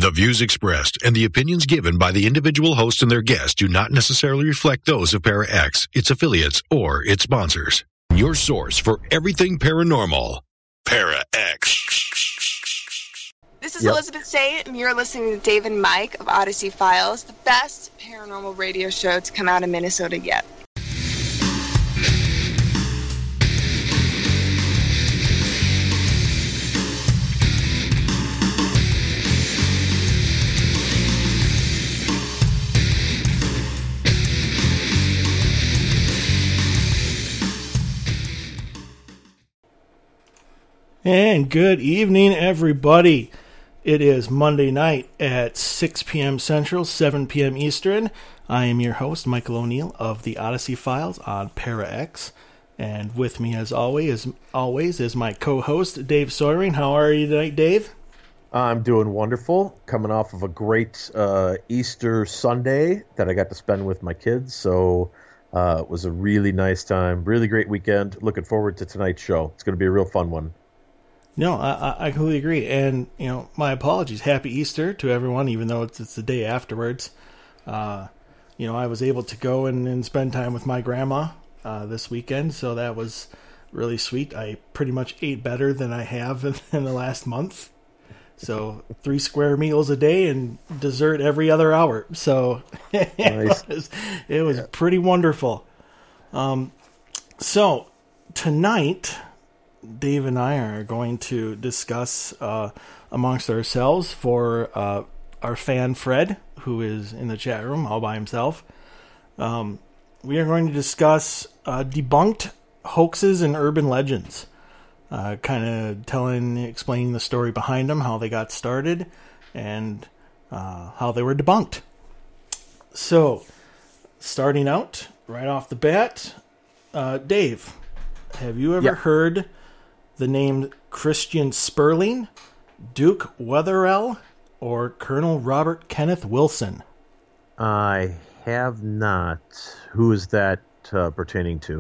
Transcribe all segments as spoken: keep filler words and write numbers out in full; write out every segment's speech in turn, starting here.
The views expressed and the opinions given by the individual host and their guests do not necessarily reflect those of ParaX, its affiliates, or its sponsors. Your source for everything paranormal. ParaX. This is Yep. Elizabeth Say, and you're listening to Dave and Mike of Odyssey Files, the best paranormal radio show to come out of Minnesota yet. And good evening, everybody. It is Monday night at six p.m. Central, seven p.m. Eastern. I am your host, Michael O'Neill of the Odyssey Files on ParaX. And with me, as always, is, always, is my co-host, Dave Sawyering. How are you tonight, Dave? I'm doing wonderful. Coming off of a great uh, Easter Sunday that I got to spend with my kids. So uh, it was a really nice time. Really great weekend. Looking forward to tonight's show. It's going to be a real fun one. No, I, I completely agree. And, you know, my apologies. Happy Easter to everyone, even though it's, it's the day afterwards. Uh, you know, I was able to go and, and spend time with my grandma uh, this weekend, so that was really sweet. I pretty much ate better than I have in, in the last month. So three square meals a day and dessert every other hour. So it Nice. was, it was Yeah. pretty wonderful. Um, so tonight, Dave and I are going to discuss uh, amongst ourselves for uh, our fan Fred, who is in the chat room all by himself. Um, we are going to discuss uh, debunked hoaxes and urban legends, uh, kind of telling, explaining the story behind them, how they got started, and uh, how they were debunked. So, starting out right off the bat, uh, Dave, have you ever Yeah. heard the name Christian Sperling, Duke Wetherell, or Colonel Robert Kenneth Wilson? I have not. Who is that uh, pertaining to?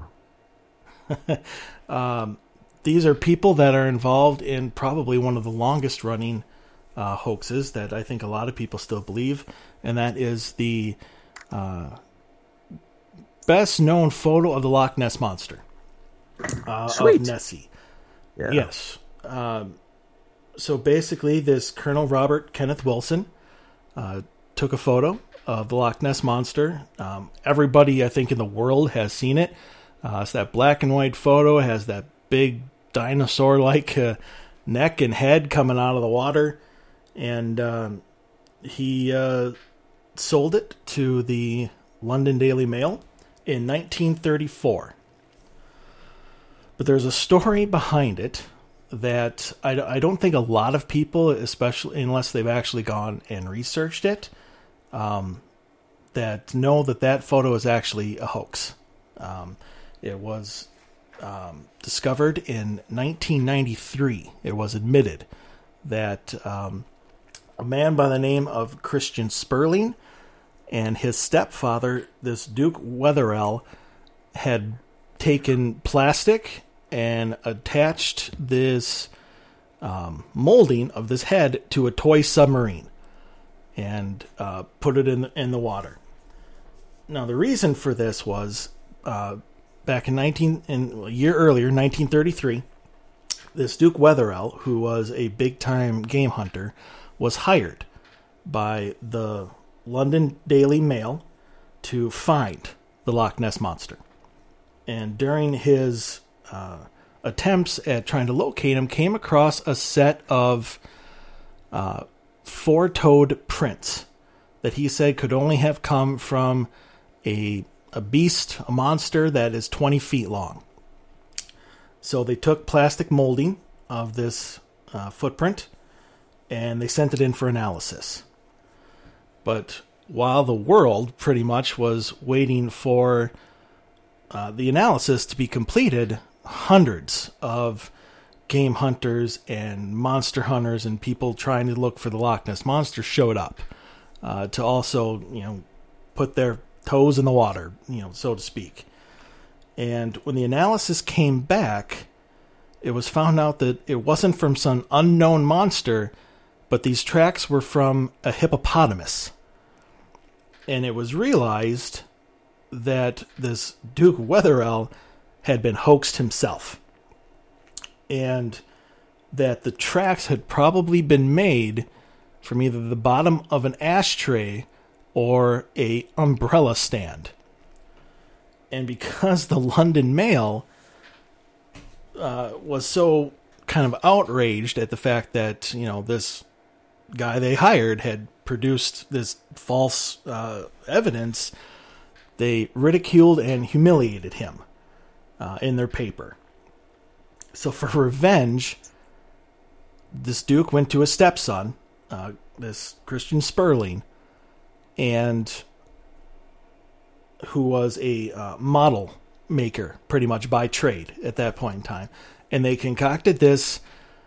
um, these are people that are involved in probably one of the longest running uh, hoaxes that I think a lot of people still believe, and that is the uh, best known photo of the Loch Ness Monster, uh, Sweet. of Nessie. Yeah. Yes. Um, so basically, this Colonel Robert Kenneth Wilson uh, took a photo of the Loch Ness Monster. Um, everybody, I think, in the world has seen it. Uh, it's that black and white photo. It has that big dinosaur-like uh, neck and head coming out of the water. And um, he uh, sold it to the London Daily Mail in nineteen thirty-four. But there's a story behind it that I, I don't think a lot of people, especially unless they've actually gone and researched it, um, that know that that photo is actually a hoax. Um, it was um, discovered in nineteen ninety-three. It was admitted that um, a man by the name of Christian Sperling and his stepfather, this Duke Wetherell, had taken plastic and attached this um, molding of this head to a toy submarine and uh, put it in the, in the water. Now, the reason for this was uh, back in nineteen in a year earlier, nineteen thirty-three, this Duke Wetherell, who was a big-time game hunter, was hired by the London Daily Mail to find the Loch Ness Monster. And during his uh, attempts at trying to locate him, came across a set of uh, four-toed prints that he said could only have come from a a beast, a monster that is twenty feet long. So they took plastic molding of this uh, footprint and they sent it in for analysis. But while the world pretty much was waiting for Uh, the analysis to be completed, hundreds of game hunters and monster hunters and people trying to look for the Loch Ness Monster showed up uh, to also, you know, put their toes in the water, you know, so to speak. And when the analysis came back, it was found out that it wasn't from some unknown monster, but these tracks were from a hippopotamus. And it was realized that this Duke Wetherell had been hoaxed himself. And that the tracks had probably been made from either the bottom of an ashtray or a umbrella stand. And because the London Mail uh, was so kind of outraged at the fact that, you know, this guy they hired had produced this false uh, evidence, they ridiculed and humiliated him uh, in their paper. So for revenge, this Duke went to his stepson, uh, this Christian Sperling, and who was a uh, model maker pretty much by trade at that point in time. And they concocted this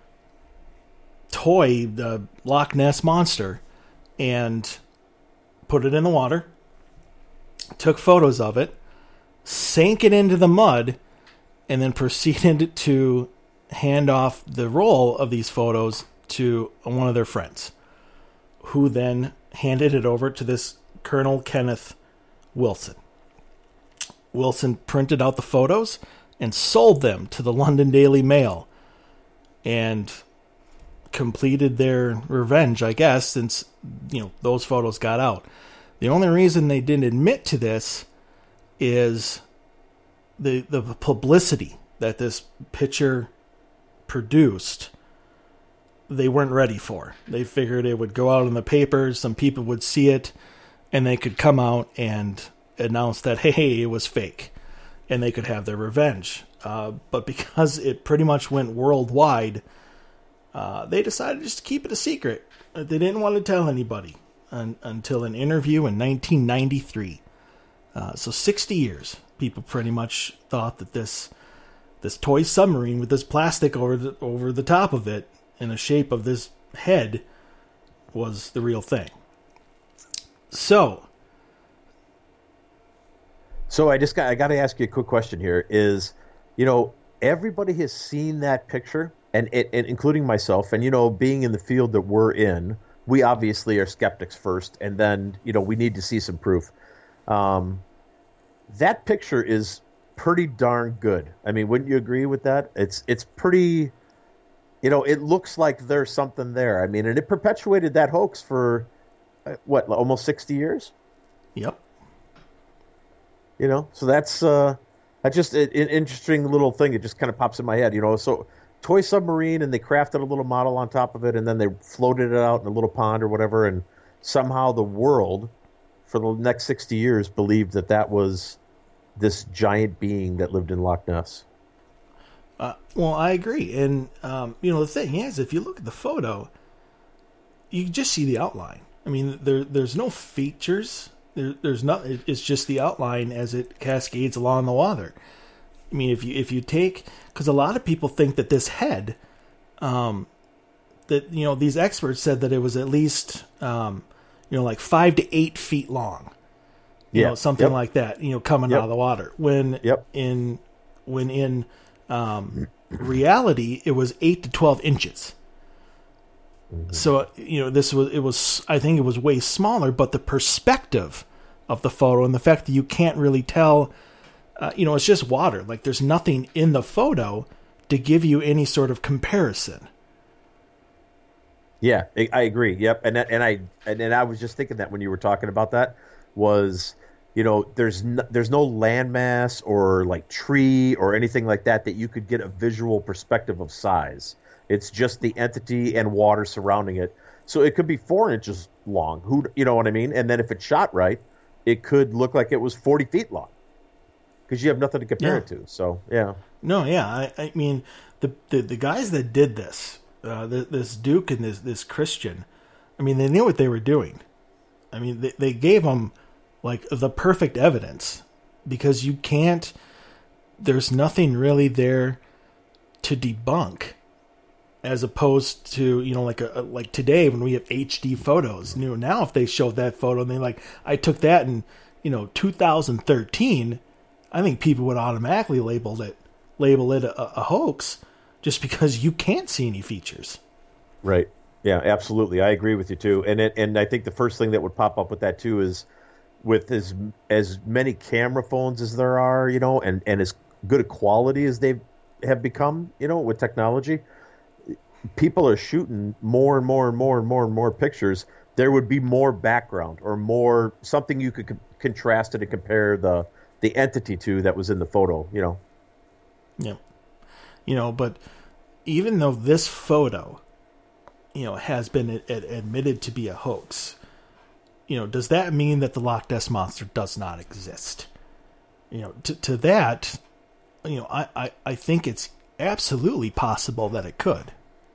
toy, the Loch Ness Monster, and put it in the water, took photos of it, sank it into the mud, and then proceeded to hand off the roll of these photos to one of their friends, who then handed it over to this Colonel Kenneth Wilson. Wilson printed out the photos and sold them to the London Daily Mail and completed their revenge, I guess, since, you know, those photos got out. The only reason they didn't admit to this is the the publicity that this picture produced. They weren't ready for. They figured it would go out in the papers, some people would see it, and they could come out and announce that, hey, it was fake, and they could have their revenge. Uh, but because it pretty much went worldwide, uh, they decided just to keep it a secret. They didn't want to tell anybody un- until an interview in nineteen ninety-three. Uh, so sixty years, people pretty much thought that this this toy submarine with this plastic over the, over the top of it in the shape of this head was the real thing. So... So I just got I got to ask you a quick question here. Is, you know, everybody has seen that picture, and, and, and including myself, and, you know, being in the field that we're in, we obviously are skeptics first, and then, you know, we need to see some proof. Um, that picture is pretty darn good. I mean, wouldn't you agree with that? It's it's pretty, you know, it looks like there's something there. I mean, and it perpetuated that hoax for, uh, what, almost sixty years? Yep. You know, so that's uh, that's just an interesting little thing. It just kind of pops in my head. You know, so toy submarine, and they crafted a little model on top of it, and then they floated it out in a little pond or whatever, and somehow the world, for the next sixty years, believed that that was this giant being that lived in Loch Ness. Uh, well, I agree. And, um, you know, the thing is, if you look at the photo, you just see the outline. I mean, there there's no features. There, there's not. It's just the outline as it cascades along the water. I mean, if you if you take, because a lot of people think that this head, um, that you know, these experts said that it was at least, um, you know, like five to eight feet long. You yeah, know, something yep. like that. You know, coming yep. out of the water. When yep. in when in um, reality, it was eight to twelve inches. Mm-hmm. So, you know, this was, it was, I think it was way smaller, but the perspective of the photo and the fact that you can't really tell, uh, you know, it's just water. Like there's nothing in the photo to give you any sort of comparison. Yeah, I agree. Yep. And, and I, and, and I was just thinking that when you were talking about that was, you know, there's no, there's no landmass or like tree or anything like that that you could get a visual perspective of size. It's just the entity and water surrounding it. So it could be four inches long. Who, you know what I mean? And then if it's shot right, it could look like it was forty feet long because you have nothing to compare yeah. it to. So, yeah. No, yeah. I, I mean, the, the the guys that did this, uh, the, this Duke and this, this Christian, I mean, they knew what they were doing. I mean, they, they gave them, like, the perfect evidence because you can't, there's nothing really there to debunk. As opposed to, you know, like a, like today when we have H D photos. You know, now if they show that photo and they like, I took that in, you know, two thousand thirteen, I think people would automatically label it, label it a, a hoax, just because you can't see any features. Right. Yeah, absolutely. I agree with you too. And it, and I think the first thing that would pop up with that too is with as as many camera phones as there are, you know, and, and as good a quality as they have become, you know, with technology, people are shooting more and more and more and more and more pictures. There would be more background or more something you could co- contrast it and compare the the entity to that was in the photo, you know. Yeah. You know, but even though this photo, you know, has been a- a- admitted to be a hoax, you know, does that mean that the Loch Ness Monster does not exist? You know, to, to that, you know, I, I, I think it's absolutely possible that it could.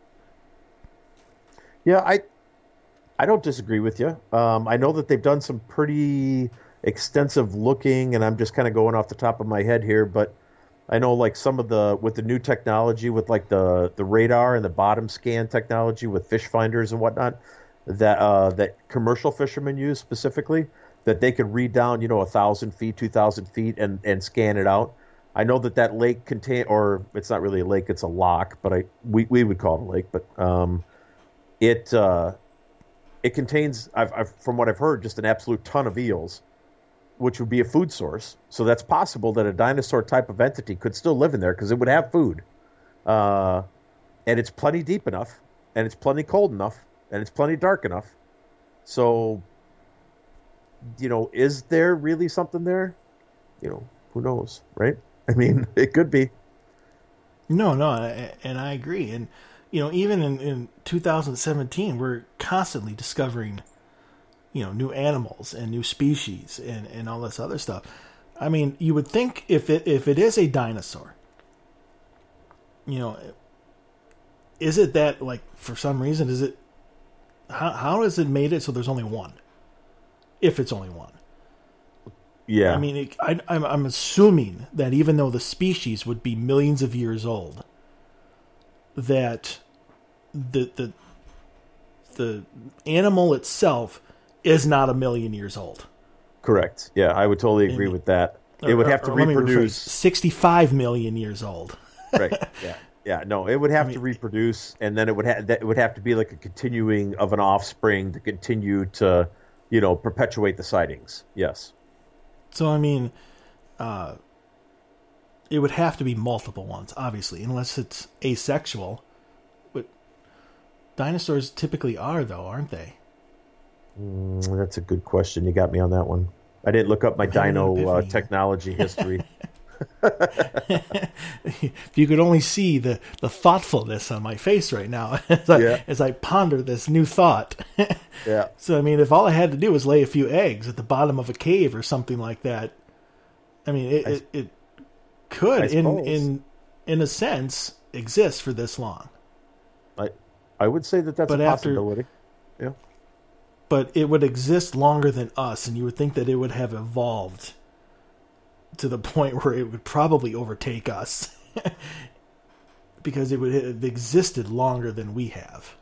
Yeah, I I don't disagree with you. Um, I know that they've done some pretty extensive looking, and I'm just kind of going off the top of my head here, but I know like some of the, with the new technology, with like the, the radar and the bottom scan technology with fish finders and whatnot, that uh, that commercial fishermen use specifically, that they could read down, you know, a thousand feet, two thousand feet, and, and scan it out. I know that that lake contain, or it's not really a lake, it's a loch, but I we, we would call it a lake, but um, it uh, it contains, I've, I've, from what I've heard, just an absolute ton of eels, which would be a food source. So that's possible that a dinosaur type of entity could still live in there because it would have food. Uh, and it's plenty deep enough, and it's plenty cold enough, and it's plenty dark enough. So, you know, is there really something there? You know, who knows, right? I mean, it could be. No, no, and I agree. And, you know, even in, in two thousand seventeen, we're constantly discovering, you know, new animals and new species and, and all this other stuff. I mean, you would think if it if it is a dinosaur, you know, is it that, like, for some reason, is it, how how has it made it so there's only one? If it's only one. Yeah. I mean, it, I, I'm, I'm assuming that even though the species would be millions of years old, that the the the animal itself is not a million years old. Correct. Yeah, I would totally agree and, with that. It or, would have to reproduce. sixty-five million years old. Right. Yeah. Yeah. No, it would have I mean, to reproduce, and then it would have it would have to be like a continuing of an offspring to continue to, you know, perpetuate the sightings. Yes. So I mean, uh, it would have to be multiple ones, obviously, unless it's asexual. But dinosaurs typically are, though, aren't they? Mm, that's a good question. You got me on that one. I didn't look up my dino uh, technology history. If you could only see the, the thoughtfulness on my face right now as I, yeah. as I ponder this new thought. Yeah. So, I mean, if all I had to do was lay a few eggs at the bottom of a cave or something like that, I mean, it, I, it, it could, in, in in a sense, exist for this long. I I would say that that's but a possibility. After, yeah. But it would exist longer than us, and you would think that it would have evolved to the point where it would probably overtake us because it would have existed longer than we have.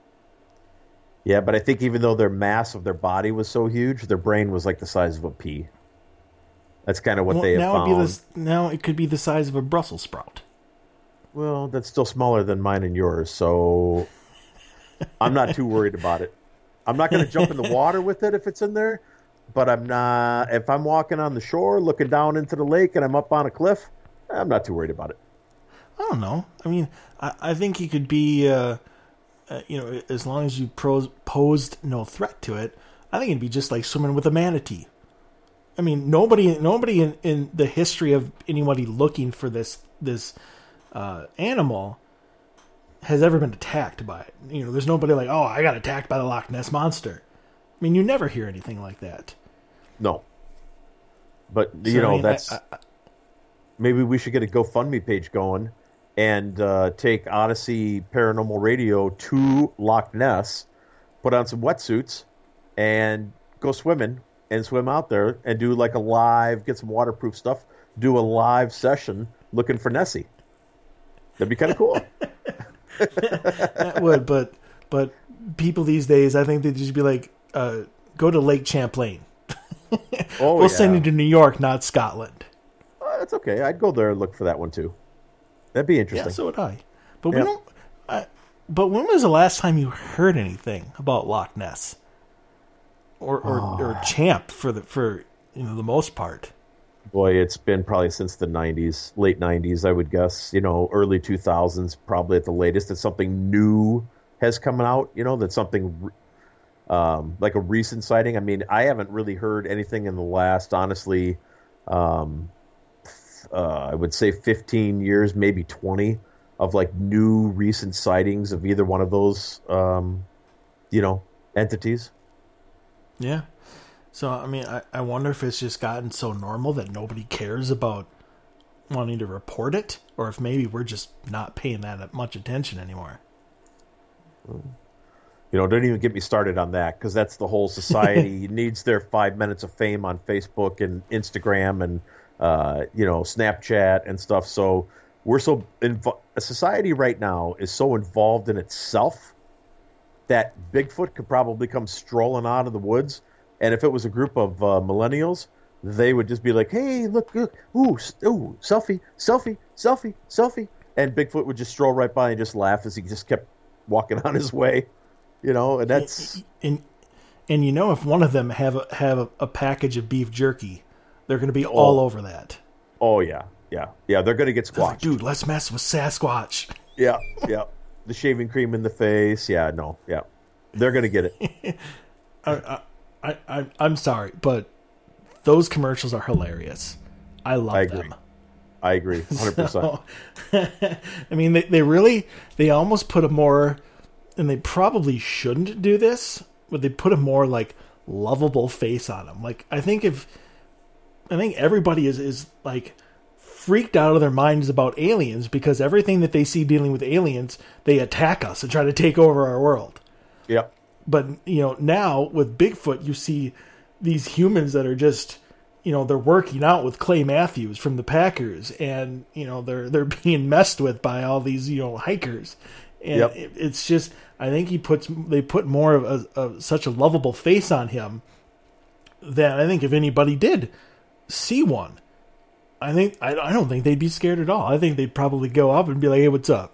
Yeah, but I think even though their mass of their body was so huge, their brain was like the size of a pea. That's kind of what well, they have now found. It'd be the, now it could be the size of a Brussels sprout. Well, that's still smaller than mine and yours, so I'm not too worried about it. I'm not going to jump in the water with it if it's in there, but I'm not. If I'm walking on the shore, looking down into the lake, and I'm up on a cliff, I'm not too worried about it. I don't know. I mean, I, I think he could be, uh, uh, you know, as long as you pros, posed no threat to it, I think it'd be just like swimming with a manatee. I mean, nobody, nobody in, in the history of anybody looking for this this uh, animal has ever been attacked by it. You know, there's nobody like, oh, I got attacked by the Loch Ness Monster. I mean, you never hear anything like that. No. But, you so, know, I mean, that's... I, I, maybe we should get a GoFundMe page going and uh, take Odyssey Paranormal Radio to Loch Ness, put on some wetsuits, and go swimming, and swim out there, and do like a live, get some waterproof stuff, do a live session looking for Nessie. That'd be kind of cool. That would, but but people these days, I think they'd just be like, uh, go to Lake Champlain. Oh, we'll yeah. send you to New York, not Scotland. Uh, that's okay. I'd go there and look for that one too. That'd be interesting. Yeah, so would I. But yeah. we don't. I, but when was the last time you heard anything about Loch Ness? Or or, oh. or Champ for the for you know the most part? Boy, it's been probably since the nineties, late nineties, I would guess. You know, early two thousands, probably at the latest, that something new has come out. You know, that something um, like a recent sighting. I mean, I haven't really heard anything in the last, honestly, um, uh, I would say fifteen years, maybe twenty, of like new recent sightings of either one of those, um, you know, entities. Yeah. So, I mean, I, I wonder if it's just gotten so normal that nobody cares about wanting to report it, or if maybe we're just not paying that much attention anymore. You know, don't even get me started on that, because that's the whole society needs their five minutes of fame on Facebook and Instagram and, uh, you know, Snapchat and stuff. So we're so invo- a society right now is so involved in itself that Bigfoot could probably come strolling out of the woods. And if it was a group of uh, millennials, they would just be like, hey, look, look, ooh, ooh, selfie, selfie, selfie, selfie. And Bigfoot would just stroll right by and just laugh as he just kept walking on his way. You know, and that's... And, and, and you know, if one of them have a, have a, a package of beef jerky, they're going to be oh. all over that. Oh, yeah, yeah. Yeah, they're going to get squashed. Like, dude, let's mess with Sasquatch. Yeah, yeah. The shaving cream in the face. Yeah, no, yeah. They're going to get it. I, I, I, I, I'm sorry, but those commercials are hilarious. I love I agree. them. I agree, one hundred percent. So, I mean, they, they really, they almost put a more, and they probably shouldn't do this, but they put a more, like, lovable face on them. Like, I think if, I think everybody is, is like, freaked out of their minds about aliens, because everything that they see dealing with aliens, they attack us and try to take over our world. Yep. But, you know, now with Bigfoot, you see these humans that are just, you know, they're working out with Clay Matthews from the Packers, and, you know, they're they're being messed with by all these, you know, hikers. And yep. it, it's just, I think he puts, they put more of a, a, such a lovable face on him that I think if anybody did see one, I think, I, I don't think they'd be scared at all. I think they'd probably go up and be like, hey, what's up?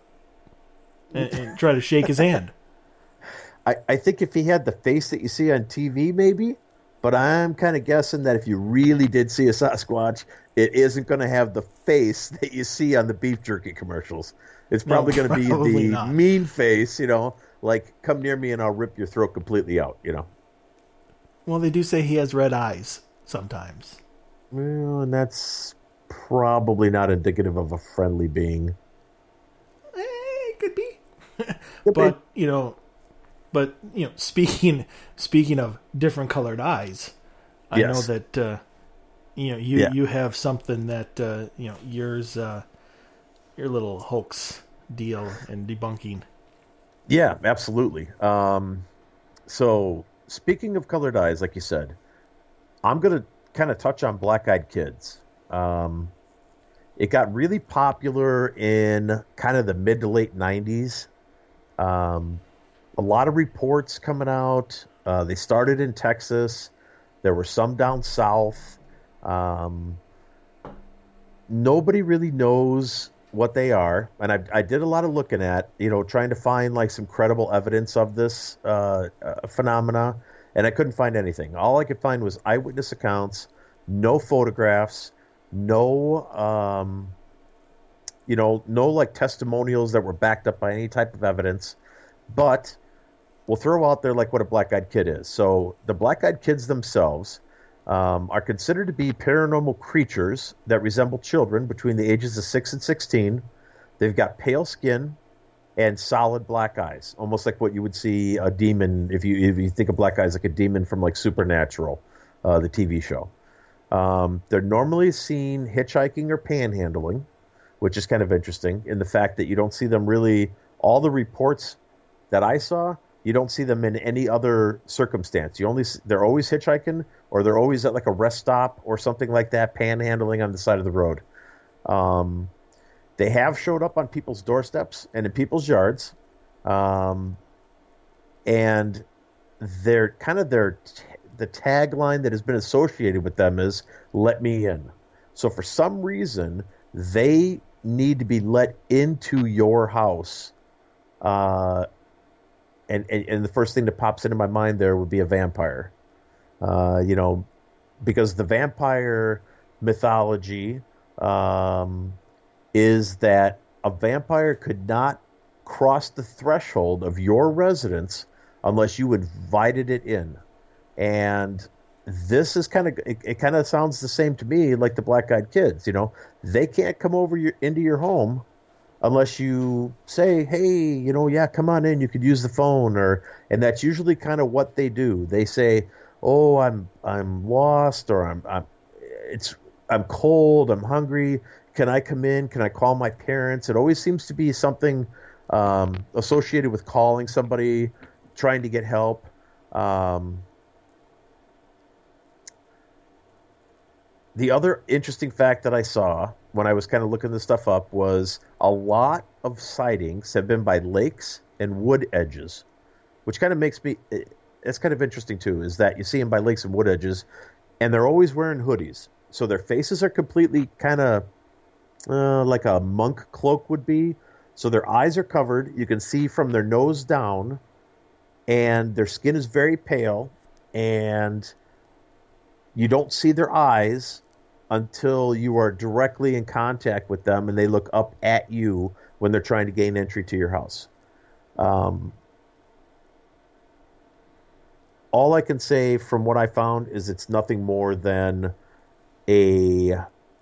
And, and try to shake his hand. I, I think if he had the face that you see on T V, maybe, but I'm kind of guessing that if you really did see a Sasquatch, it isn't going to have the face that you see on the beef jerky commercials. It's probably no, going to be the not. mean face, you know, like, come near me and I'll rip your throat completely out, you know. Well, they do say he has red eyes sometimes. Well, and that's probably not indicative of a friendly being. Eh, it could be. Could but, be. you know... But, you know, speaking speaking of different colored eyes, I yes. know that, uh, you know, you, yeah. you have something that, uh, you know, yours, uh, your little hoax deal and debunking. Yeah, absolutely. Um, so, speaking of colored eyes, like you said, I'm going to kind of touch on black-eyed kids. Um, it got really popular in kind of the mid to late nineties. Um A lot of reports coming out. Uh, they started in Texas. There were some down south. Um, nobody really knows what they are. And I, I did a lot of looking at, you know, trying to find like some credible evidence of this uh, uh, phenomena. And I couldn't find anything. All I could find was eyewitness accounts, no photographs, no, um, you know, no like testimonials that were backed up by any type of evidence. But we'll throw out there like what a black-eyed kid is. So the black-eyed kids themselves um, are considered to be paranormal creatures that resemble children between the ages of six and sixteen. They've got pale skin and solid black eyes, almost like what you would see a demon, if you if you think of black eyes like a demon from like Supernatural, uh, the T V show. Um, they're normally seen hitchhiking or panhandling, which is kind of interesting in the fact that you don't see them really, all the reports that I saw, you don't see them in any other circumstance. You only they're always hitchhiking, or they're always at like a rest stop or something like that, panhandling on the side of the road. Um, they have showed up on people's doorsteps and in people's yards, um, and they're kind of their the tagline that has been associated with them is "Let me in." So for some reason, they need to be let into your house Uh, and, and, and the first thing that pops into my mind there would be a vampire. Uh, you know, because the vampire mythology um, is that a vampire could not cross the threshold of your residence unless you invited it in. And this is kind of, it, it kind of sounds the same to me like the Black Eyed Kids. You know, they can't come over your, into your home unless you say, hey, you know, yeah, come on in, you could use the phone. Or, and that's usually kind of what they do. They say, oh, I'm, I'm lost, or I'm, I'm, it's, I'm cold, I'm hungry. Can I come in? Can I call my parents? It always seems to be something um, associated with calling somebody, trying to get help. Um, the other interesting fact that I saw when I was kind of looking this stuff up was a lot of sightings have been by lakes and wood edges, which kind of makes me, it's kind of interesting too, is that you see them by lakes and wood edges, and they're always wearing hoodies. So their faces are completely kind of uh, like a monk cloak would be. So their eyes are covered. You can see from their nose down, and their skin is very pale, and you don't see their eyes until you are directly in contact with them and they look up at you when they're trying to gain entry to your house. Um, all I can say from what I found is it's nothing more than a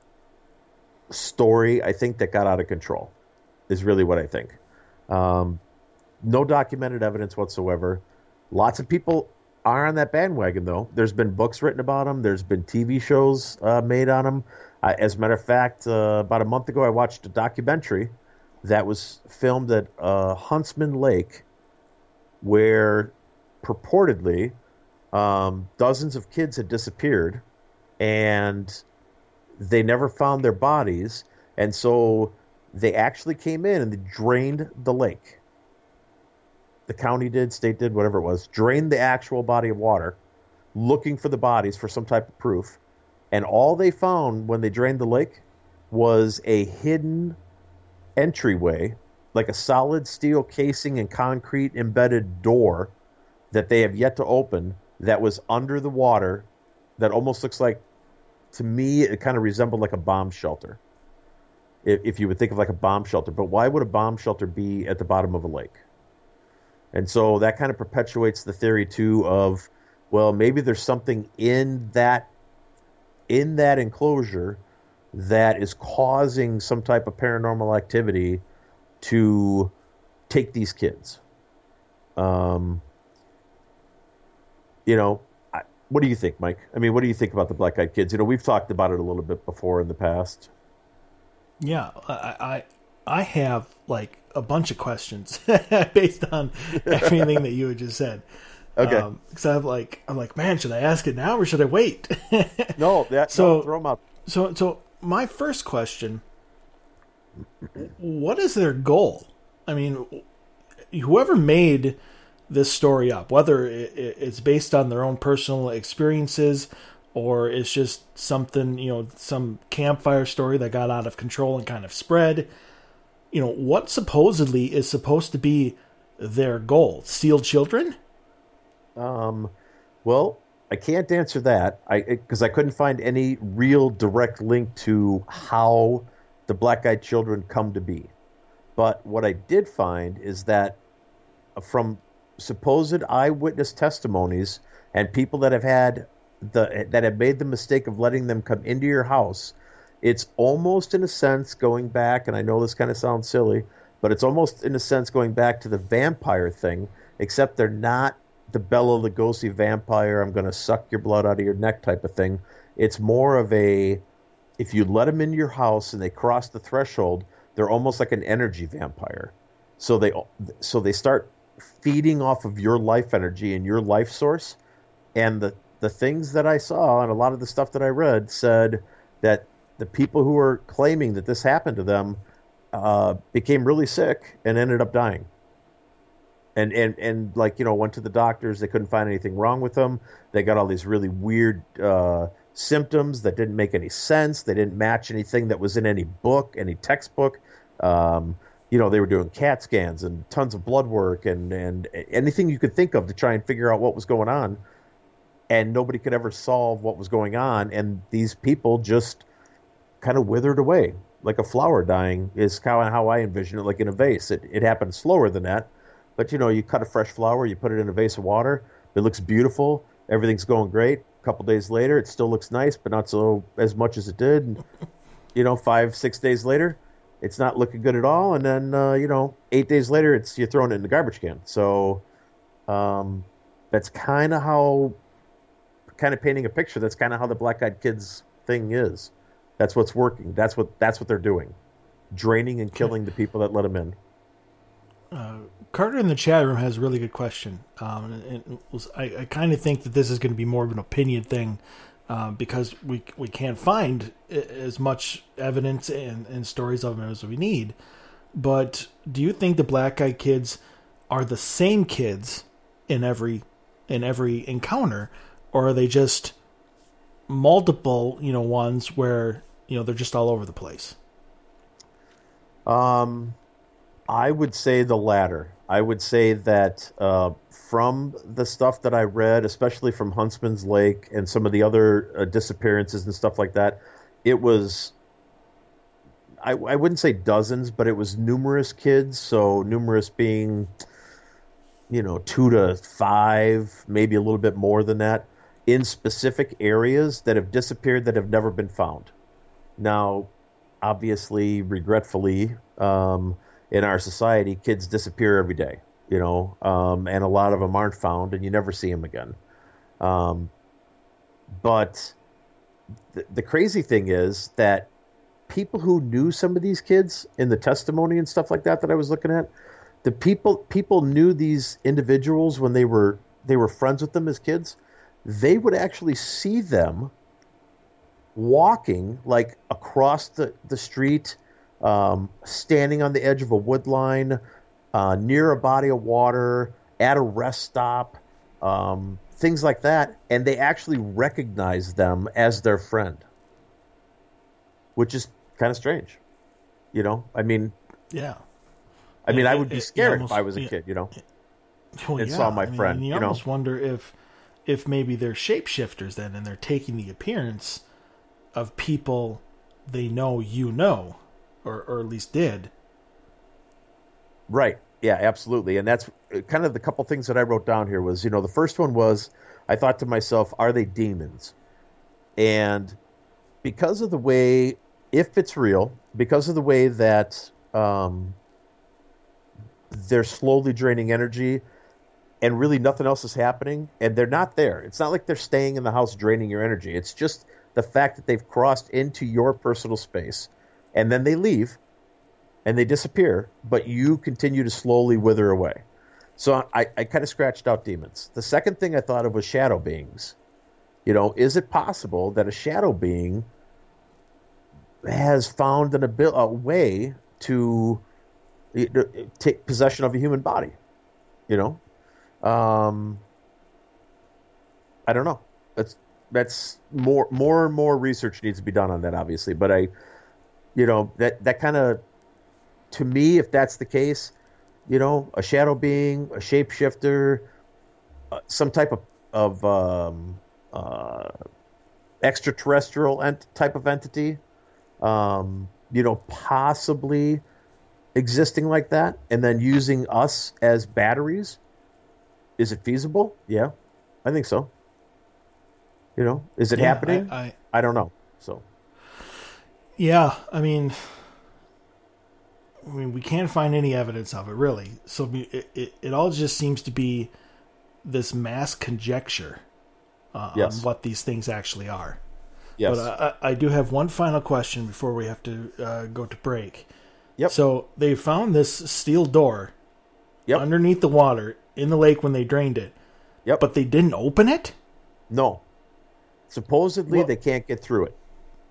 story, I think, that got out of control, is really what I think. Um, no documented evidence whatsoever. Lots of people are on that bandwagon, though. There's been books written about them. There's been T V shows uh, made on them. Uh, as a matter of fact, uh, about a month ago, I watched a documentary that was filmed at uh, Huntsman Lake, where purportedly um, dozens of kids had disappeared, and they never found their bodies. And so they actually came in and they drained the lake. The county did, state did, whatever it was, drained the actual body of water, looking for the bodies for some type of proof. And all they found when they drained the lake was a hidden entryway, like a solid steel casing and concrete embedded door that they have yet to open, that was under the water, that almost looks like, to me, it kind of resembled like a bomb shelter. If, if you would think of like a bomb shelter. But why would a bomb shelter be at the bottom of a lake? And so that kind of perpetuates the theory, too, of, well, maybe there's something in that in that enclosure that is causing some type of paranormal activity to take these kids. Um, you know, I, what do you think, Mike? I mean, what do you think about the Black Eyed Kids? You know, we've talked about it a little bit before in the past. Yeah, I... I... I have like a bunch of questions based on everything that you had just said. Okay. Because um, I'm like, I'm like, man, should I ask it now or should I wait? no, that, so no, throw them up. So, so my first question: what is their goal? I mean, whoever made this story up, whether it's based on their own personal experiences or it's just something, you know, some campfire story that got out of control and kind of spread. You know, what supposedly is supposed to be their goal? Steal children? Um, well, I can't answer that I because I couldn't find any real direct link to how the Black Eyed Children come to be. But what I did find is that from supposed eyewitness testimonies and people that have had the that have made the mistake of letting them come into your house, it's almost in a sense going back, and I know this kind of sounds silly, but it's almost in a sense going back to the vampire thing, except they're not the Bela Lugosi vampire, I'm going to suck your blood out of your neck type of thing. It's more of a, if you let them into your house and they cross the threshold, they're almost like an energy vampire. So they so they start feeding off of your life energy and your life source. And the, the things that I saw and a lot of the stuff that I read said that the people who were claiming that this happened to them uh, became really sick and ended up dying. And, and, and like, you know, went to the doctors. They couldn't find anything wrong with them. They got all these really weird uh, symptoms that didn't make any sense. They didn't match anything that was in any book, any textbook. Um, you know, they were doing CAT scans and tons of blood work and, and anything you could think of to try and figure out what was going on. And nobody could ever solve what was going on. And these people just kind of withered away like a flower dying is kind of how I envision it, like in a vase. It, it happened slower than that. But, you know, you cut a fresh flower, you put it in a vase of water. It looks beautiful. Everything's going great. A couple days later, it still looks nice, but not so as much as it did. And, you know, five, six days later, it's not looking good at all. And then, uh, you know, eight days later, it's you're throwing it in the garbage can. So um, that's kind of how, kind of painting a picture. That's kind of how the Black Eyed Kids thing is. That's what's working. That's what that's what they're doing, draining and killing the people that let them in. Uh, Carter in the chat room has a really good question. Um, and it was, I, I kind of think that this is going to be more of an opinion thing uh, because we we can't find as much evidence and, and stories of them as we need. But do you think the Black Eyed Kids are the same kids in every in every encounter, or are they just multiple, you know, ones where, you know, they're just all over the place? Um, I would say the latter. I would say that uh, from the stuff that I read, especially from Huntsman's Lake and some of the other uh, disappearances and stuff like that, it was, I, I wouldn't say dozens, but it was numerous kids. So numerous being, you know, two to five, maybe a little bit more than that, in specific areas that have disappeared that have never been found. Now, obviously, regretfully, um, in our society, kids disappear every day, you know, um, and a lot of them aren't found, and you never see them again. Um, but th- the crazy thing is that people who knew some of these kids in the testimony and stuff like that that I was looking at, the people people knew these individuals when they were they were friends with them as kids. They would actually see them walking like across the, the street, um, standing on the edge of a wood line, uh, near a body of water, at a rest stop, um, things like that. And they actually recognize them as their friend, which is kind of strange. You know, I mean, yeah. I mean, it, I would be it, scared almost, if I was a yeah, kid, you know, well, and yeah. saw my I mean, friend. You, you know, almost wonder if, if maybe they're shapeshifters then, and they're taking the appearance of people they know, you know, or or at least did. Right. Yeah, absolutely. And that's kind of the couple things that I wrote down here was, you know, the first one was, I thought to myself, are they demons? And because of the way, if it's real, because of the way that um, they're slowly draining energy and really nothing else is happening, and they're not there. It's not like they're staying in the house draining your energy. It's just the fact that they've crossed into your personal space, and then they leave, and they disappear, but you continue to slowly wither away. So I, I kind of scratched out demons. The second thing I thought of was shadow beings. You know, is it possible that a shadow being has found an abil- a way to take possession of a human body? You know? Um, I don't know. That's that's more more and more research needs to be done on that, obviously. But I, you know, that that kind of, to me, if that's the case, you know, a shadow being, a shapeshifter, uh, some type of of um, uh, extraterrestrial ent- type of entity, um, you know, possibly existing like that, and then using us as batteries. Is it feasible? Yeah, I think so. You know, is it yeah, happening? I, I, I don't know. So, yeah, I mean, I mean, we can't find any evidence of it, really. So it it, it all just seems to be this mass conjecture uh, yes. on what these things actually are. Yes. But I, I do have one final question before we have to uh, go to break. Yep. So they found this steel door yep. underneath the water in the lake when they drained it. Yep. But they didn't open it? No. Supposedly well, they can't get through it.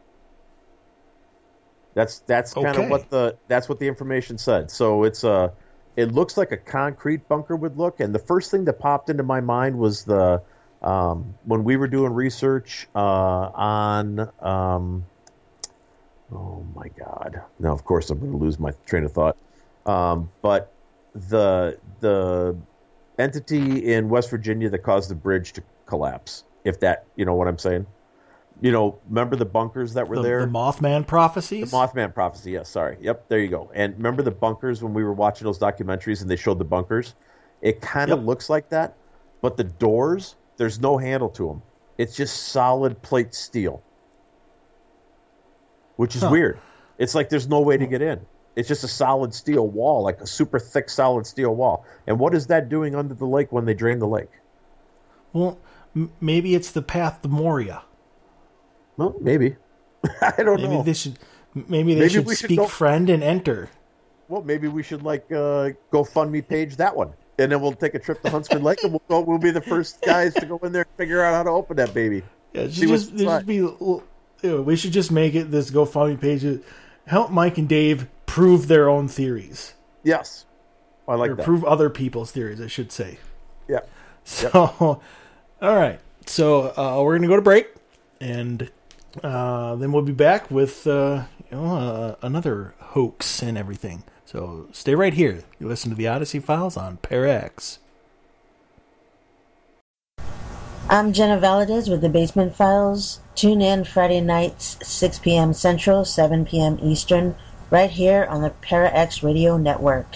That's that's kind okay. of what the that's what the information said. So it's a it looks like a concrete bunker would look, and the first thing that popped into my mind was the um, when we were doing research uh, on um, oh my god. Now of course I'm going to lose my train of thought. Um, but the the entity in West Virginia that caused the bridge to collapse, if that, you know what I'm saying? You know, remember the bunkers that were the, there? The Mothman prophecies? The Mothman prophecy, yes, sorry. Yep, there you go. And remember the bunkers when we were watching those documentaries and they showed the bunkers? It kind of yep. looks like that, but the doors, there's no handle to them. It's just solid plate steel, which is huh. weird. It's like there's no way to get in. It's just a solid steel wall, like a super thick solid steel wall. And what is that doing under the lake when they drain the lake? Well, m- maybe it's the path to Moria. Well, maybe. I don't maybe know. They should, maybe they maybe should speak should go, friend and enter. Well, maybe we should like uh, GoFundMe page that one. And then we'll take a trip to Huntsman Lake and we'll go, we'll be the first guys to go in there and figure out how to open that baby. Yeah, it should just, it should be, you know, we should just make it this GoFundMe page. Help Mike and Dave prove their own theories. Yes. I like or that. Prove other people's theories, I should say. Yeah. So, yep. all right. So uh, we're going to go to break. And uh, then we'll be back with uh, you know uh, another hoax and everything. So stay right here. You listen to the Odyssey Files on Parax. I'm Jenna Valadez with the Basement Files. Tune in Friday nights, six p.m. Central, seven p.m. Eastern, right here on the Parax Radio Network.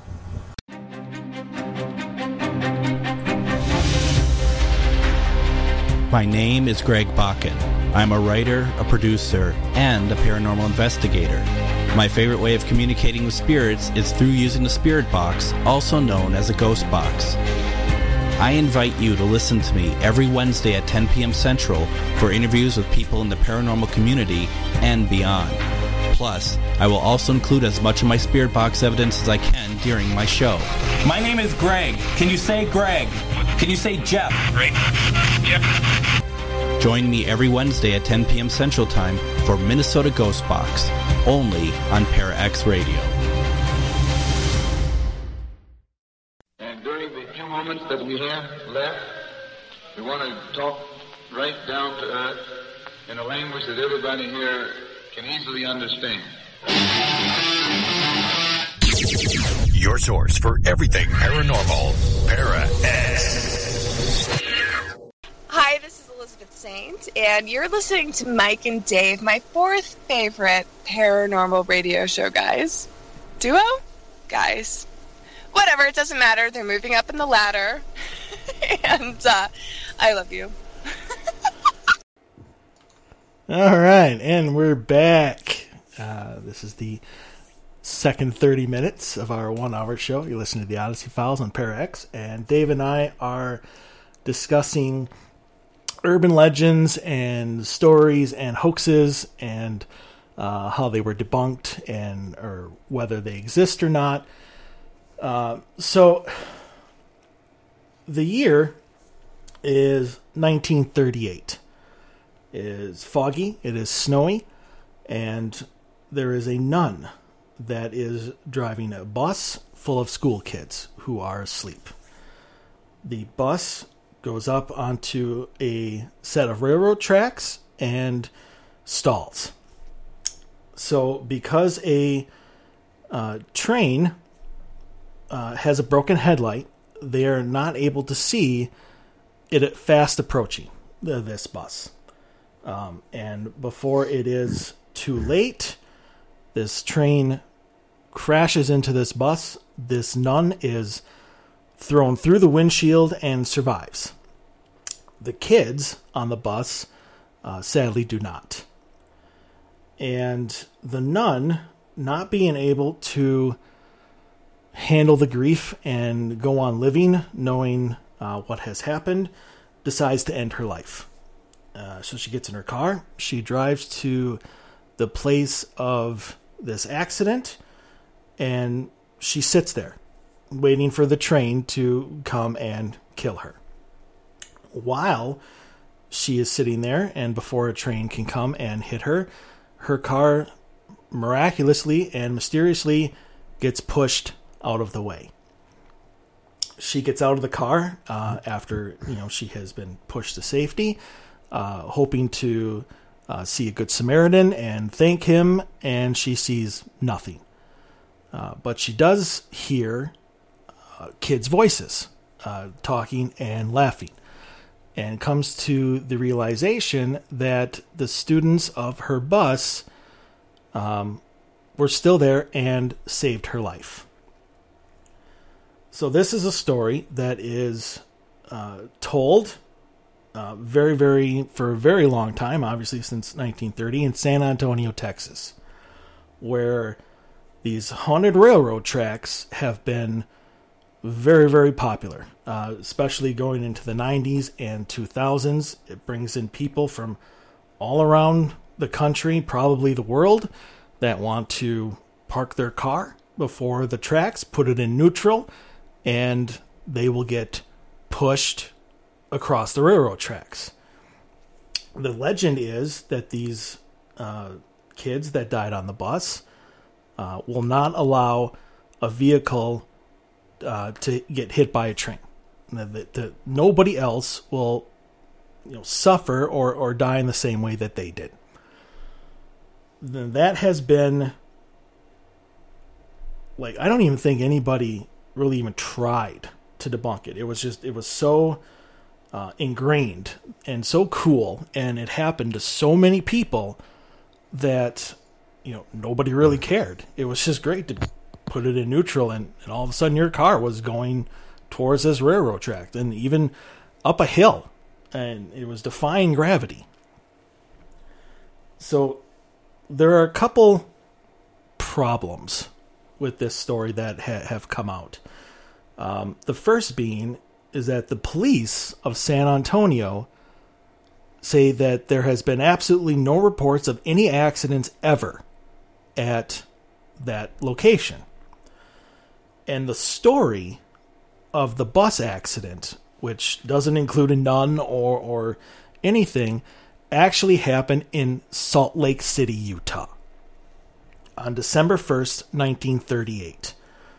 My name is Greg Bakken. I'm a writer, a producer, and a paranormal investigator. My favorite way of communicating with spirits is through using the Spirit Box, also known as a Ghost Box. I invite you to listen to me every Wednesday at ten p.m. Central for interviews with people in the paranormal community and beyond. Plus, I will also include as much of my Spirit Box evidence as I can during my show. My name is Greg. Can you say Greg? Can you say Jeff? Greg. Jeff. Join me every Wednesday at ten p.m. Central Time for Minnesota Ghost Box, only on Parax Radio. And during the few moments that we have left, we want to talk right down to earth in a language that everybody here can easily understand. Your source for everything paranormal, Parax. Hi, this is Elizabeth Saint, and you're listening to Mike and Dave, my fourth favorite paranormal radio show, guys. Duo? Guys. Whatever, it doesn't matter. They're moving up in the ladder. and uh, I love you. All right, and we're back. Uh, this is the second thirty minutes of our one-hour show. You're listening to the Odyssey Files on Parax, and Dave and I are discussing urban legends and stories and hoaxes and uh, how they were debunked and or whether they exist or not. Uh, so the year is nineteen thirty-eight. It is foggy, it is snowy, and there is a nun that is driving a bus full of school kids who are asleep. The bus goes up onto a set of railroad tracks and stalls. So because a uh, train uh, has a broken headlight, they are not able to see it fast approaching the, this bus. Um, and before it is too late, this train crashes into this bus. This nun is thrown through the windshield and survives. The kids on the bus uh, sadly do not. And the nun, not being able to handle the grief and go on living, knowing uh, what has happened, decides to end her life. Uh, so she gets in her car. She drives to the place of this accident, and she sits there, waiting for the train to come and kill her. While she is sitting there, and before a train can come and hit her, her car miraculously and mysteriously gets pushed out of the way. She gets out of the car uh, after you know she has been pushed to safety, uh, hoping to uh, see a good Samaritan and thank him, and she sees nothing. Uh, but she does hear uh, kids' voices uh, talking and laughing, and comes to the realization that the students of her bus um, were still there and saved her life. So this is a story that is uh, told uh, very, very, for a very long time, obviously since nineteen thirty, in San Antonio, Texas, where these haunted railroad tracks have been very, very popular, uh, especially going into the nineties and two thousands. It brings in people from all around the country, probably the world, that want to park their car before the tracks, put it in neutral, and they will get pushed across the railroad tracks. The legend is that these uh, kids that died on the bus uh, will not allow a vehicle uh, to get hit by a train. That, that nobody else will, you know, suffer or, or die in the same way that they did. That has been, like, I don't even think anybody really even tried to debunk it. It was just, it was so uh, ingrained and so cool, and it happened to so many people that, you know, nobody really cared. It was just great to put it in neutral, and, and all of a sudden your car was going towards this railroad track, and even up a hill, and it was defying gravity. So there are a couple problems with this story that ha- have come out. Um, the first being is that the police of San Antonio say that there has been absolutely no reports of any accidents ever at that location. And the story of the bus accident, which doesn't include a nun or, or anything, actually happened in Salt Lake City, Utah, on December first, nineteen thirty-eight.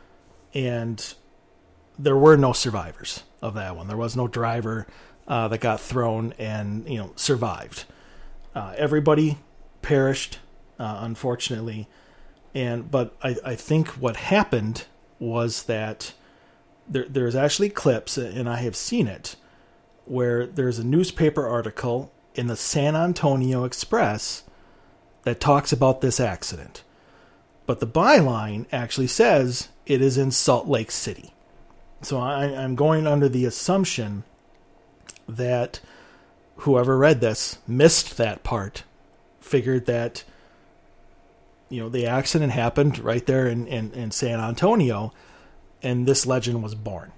And there were no survivors of that one. There was no driver uh, that got thrown and, you know, survived. Uh, everybody perished, uh, unfortunately. And but I, I think what happened was that there there's actually clips, and I have seen it, where there's a newspaper article in the San Antonio Express that talks about this accident. But the byline actually says it is in Salt Lake City. So I, I'm going under the assumption that whoever read this missed that part, figured that, you know, the accident happened right there in, in, in San Antonio, and this legend was born.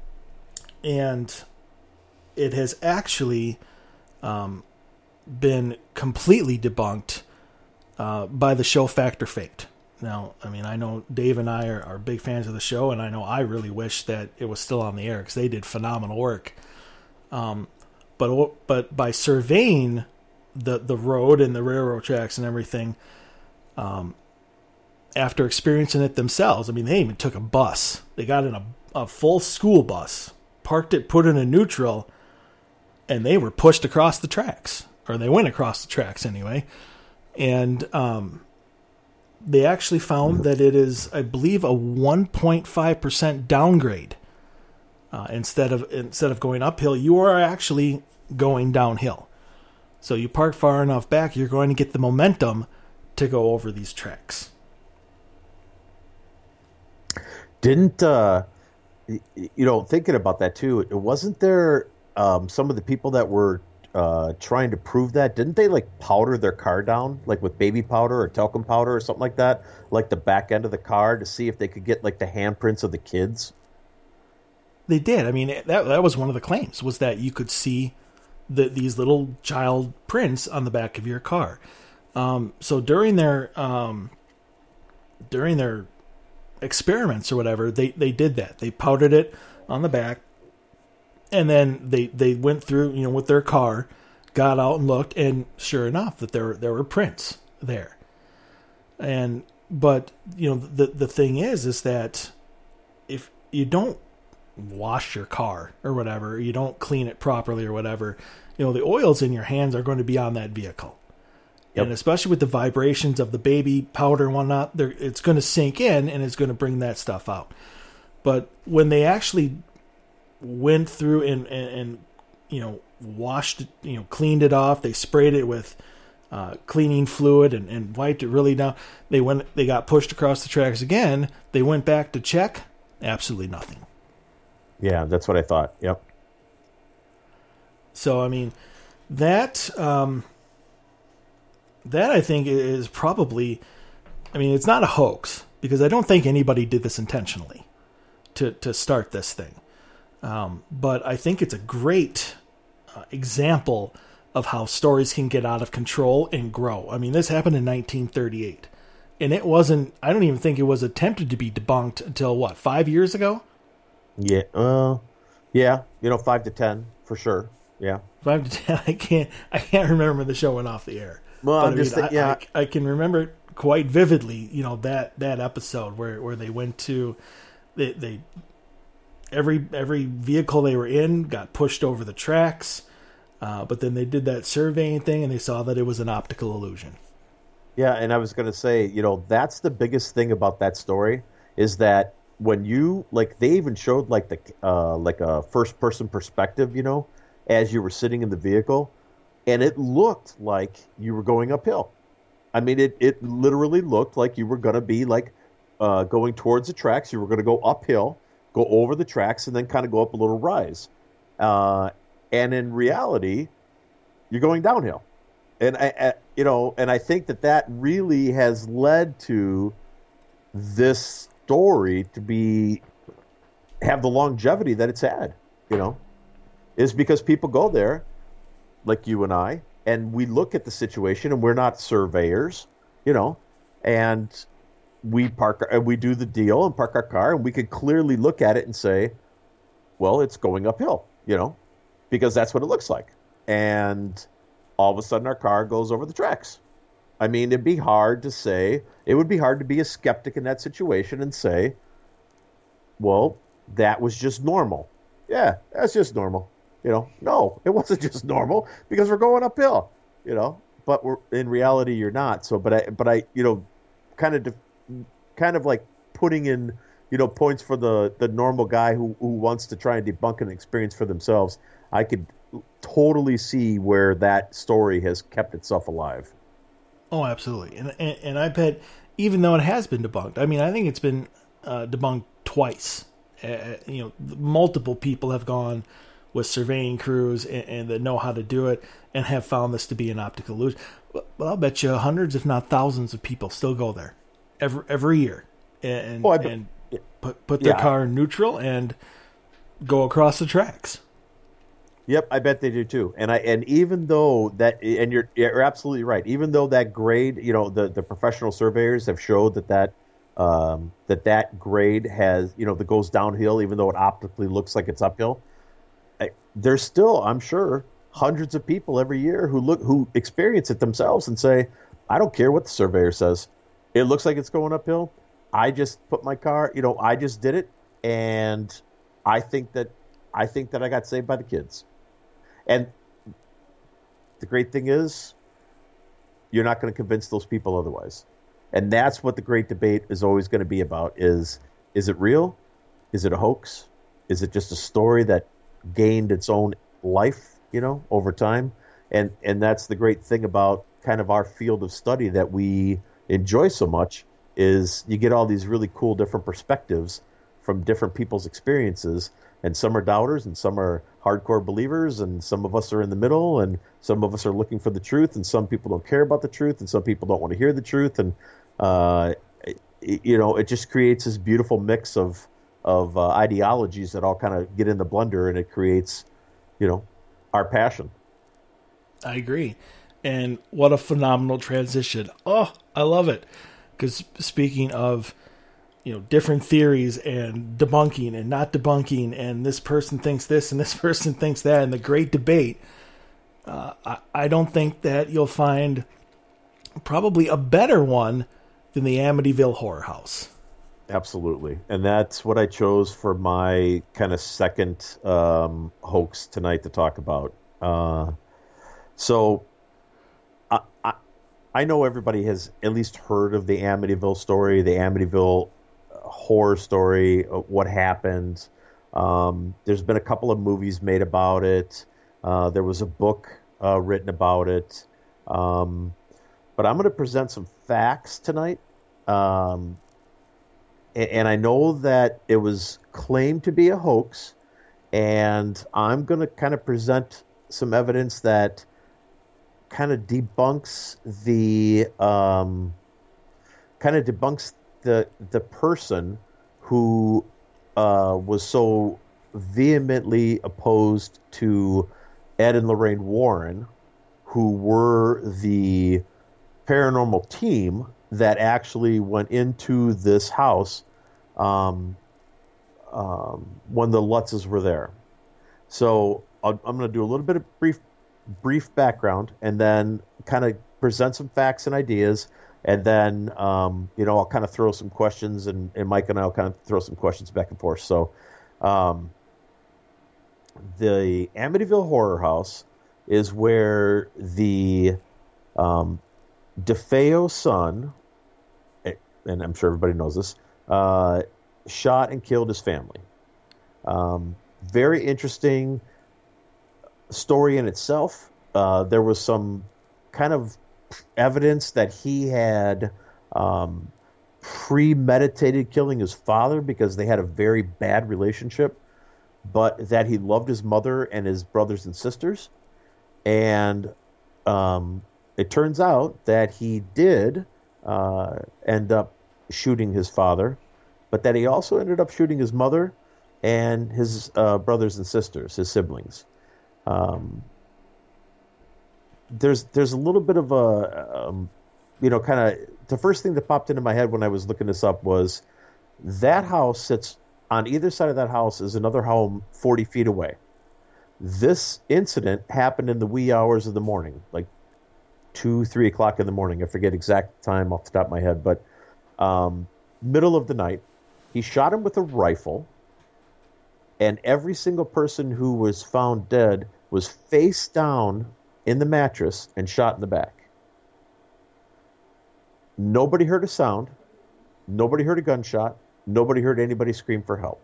And it has actually um, been completely debunked uh, by the show Fact or Faked. Now, I mean, I know Dave and I are, are big fans of the show, and I know I really wish that it was still on the air because they did phenomenal work. Um, but but by surveying the the road and the railroad tracks and everything, um, after experiencing it themselves, I mean, they even took a bus. They got in a, a full school bus, parked it, put it in neutral, and they were pushed across the tracks, or they went across the tracks anyway. And um, they actually found that it is, I believe, a one point five percent downgrade. Uh, instead of instead of going uphill, you are actually going downhill. So you park far enough back, you're going to get the momentum to go over these tracks. Didn't, uh, you know, thinking about that too, it wasn't there um, some of the people that were uh, trying to prove that, didn't they like powder their car down, like with baby powder or talcum powder or something like that, like the back end of the car to see if they could get like the handprints of the kids? They did. I mean, that that was one of the claims, was that you could see the, these little child prints on the back of your car. Um, so during their um, during their experiments or whatever, they, they did that. They powdered it on the back, and then they, they went through, you know, with their car, got out and looked, and sure enough, that there there were prints there. And but you know, the the thing is, is that if you don't wash your car or whatever, you don't clean it properly or whatever, you know, the oils in your hands are going to be on that vehicle. Yep. And especially with the vibrations of the baby powder and whatnot, it's going to sink in and it's going to bring that stuff out. But when they actually went through and, and, and you know, washed it, you know, cleaned it off, they sprayed it with uh, cleaning fluid and, and wiped it really down. They went, they got pushed across the tracks again. They went back to check. Absolutely nothing. Yeah, that's what I thought. Yep. So, I mean, that, um, that I think is probably, I mean, it's not a hoax because I don't think anybody did this intentionally to, to start this thing. Um, but I think it's a great uh, example of how stories can get out of control and grow. I mean, this happened in nineteen thirty-eight and it wasn't, I don't even think it was attempted to be debunked until what, five years ago? Yeah. Uh, yeah. You know, five to ten for sure. Yeah. Five to ten. I can't, I can't remember when the show went off the air. Well, but I'm I just, mean, th- yeah. I, I, I can remember it quite vividly, you know, that, that episode where, where they went to, they, they, every, every vehicle they were in got pushed over the tracks. Uh, but then they did that surveying thing and they saw that it was an optical illusion. Yeah. And I was going to say, you know, that's the biggest thing about that story is that when you, like, they even showed like the, uh, like a first person perspective, you know, as you were sitting in the vehicle, and it looked like you were going uphill. I mean, it, it literally looked like you were going to be like uh, going towards the tracks. You were going to go uphill, go over the tracks, and then kind of go up a little rise. Uh, and in reality, you're going downhill. And I, I, you know, and I think that that really has led to this story to be have the longevity that it's had. You know, is because people go there, like you and I, and we look at the situation, and we're not surveyors, you know, and we park, and we do the deal and park our car, and we could clearly look at it and say, well, it's going uphill, you know, because that's what it looks like. And all of a sudden our car goes over the tracks. I mean, it'd be hard to say, it would be hard to be a skeptic in that situation and say, well, that was just normal. Yeah, that's just normal. You know, no, it wasn't just normal because we're going uphill, you know, but we're in reality, you're not. So, but I, but I, you know, kind of, kind of like putting in, you know, points for the, the normal guy who, who wants to try and debunk an experience for themselves. I could totally see where that story has kept itself alive. Oh, absolutely. And, and, and I bet even though it has been debunked, I mean, I think it's been uh, debunked twice. Uh, you know, multiple people have gone with surveying crews and, and that know how to do it and have found this to be an optical illusion. Well, I'll bet you hundreds, if not thousands of people still go there every, every year and, oh, bet, and put, put their yeah. car in neutral and go across the tracks. Yep, I bet they do too. And I and even though that, and you're you're absolutely right. Even though that grade, you know, the, the professional surveyors have showed that that um, that that grade has, you know, that goes downhill, even though it optically looks like it's uphill. I, there's still, I'm sure, hundreds of people every year who look who experience it themselves and say, I don't care what the surveyor says. It looks like it's going uphill. I just put my car, you know, I just did it, and I think that I think that I got saved by the kids. And the great thing is, you're not going to convince those people otherwise. And that's what the great debate is always going to be about is, is it real? Is it a hoax? Is it just a story that gained its own life, you know, over time? And and that's the great thing about kind of our field of study that we enjoy so much is you get all these really cool different perspectives from different people's experiences. And some are doubters and some are hardcore believers and some of us are in the middle and some of us are looking for the truth and some people don't care about the truth and some people don't want to hear the truth. And, uh, it, you know, it just creates this beautiful mix of, of uh, ideologies that all kind of get in the blender and it creates, you know, our passion. I agree. And what a phenomenal transition. Oh, I love it. Because speaking of, you know, different theories and debunking and not debunking, and this person thinks this and this person thinks that, and the great debate, uh, I, I don't think that you'll find probably a better one than the Amityville Horror House. Absolutely. And that's what I chose for my kind of second um, hoax tonight to talk about. Uh, so I, I, I know everybody has at least heard of the Amityville story, the Amityville horror story, what happened. Um, there's been a couple of movies made about it. Uh, there was a book uh, written about it. Um, but I'm going to present some facts tonight. Um, and, and I know that it was claimed to be a hoax. And I'm going to kind of present some evidence that kind of debunks the um, kind of debunks the the person who uh, was so vehemently opposed to Ed and Lorraine Warren, who were the paranormal team that actually went into this house um, um, when the Lutzes were there. So I'll, I'm going to do a little bit of brief brief background, and then kind of present some facts and ideas, and then um, you know I'll kind of throw some questions, and, and Mike and I will kind of throw some questions back and forth. So um, the Amityville Horror House is where the um, DeFeo son, and I'm sure everybody knows this, uh, shot and killed his family. Um, very interesting story in itself. Uh, there was some kind of evidence that he had um, premeditated killing his father because they had a very bad relationship, but that he loved his mother and his brothers and sisters. And um, it turns out that he did uh, end up shooting his father, but that he also ended up shooting his mother and his uh, brothers and sisters, his siblings. Um, there's there's a little bit of a, um, you know, kind of the first thing that popped into my head when I was looking this up was that house sits on either side of that house is another home forty feet away. This incident happened in the wee hours of the morning, like two, three o'clock in the morning. I forget exact time off the top of my head, but um, middle of the night. He shot him with a rifle, and every single person who was found dead was face down in the mattress and shot in the back. Nobody heard a sound. Nobody heard a gunshot. Nobody heard anybody scream for help.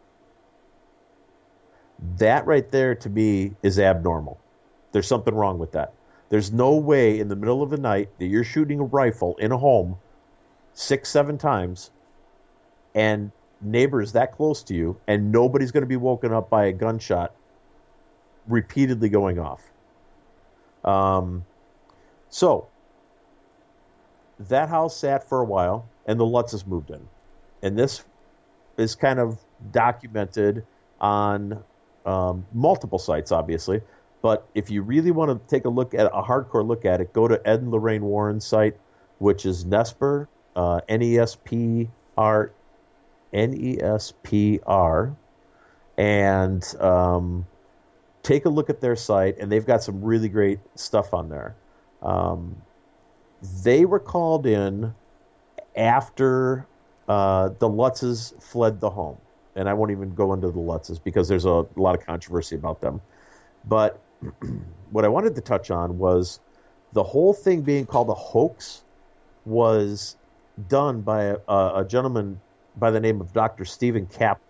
That right there, to me, is abnormal. There's something wrong with that. There's no way in the middle of the night that you're shooting a rifle in a home six, seven times and neighbors that close to you, and nobody's going to be woken up by a gunshot repeatedly going off. Um, so that house sat for a while, and the Lutzes moved in. And this is kind of documented on um, multiple sites, obviously. But if you really want to take a look at a hardcore look at it, go to Ed and Lorraine Warren's site, which is Nesper, uh, N E S P R, N E S P R, and um, take a look at their site, and they've got some really great stuff on there. Um, they were called in after uh, the Lutzes fled the home, and I won't even go into the Lutzes because there's a lot of controversy about them. But what I wanted to touch on was the whole thing being called a hoax was done by a, a gentleman by the name of Doctor Stephen Kaplan,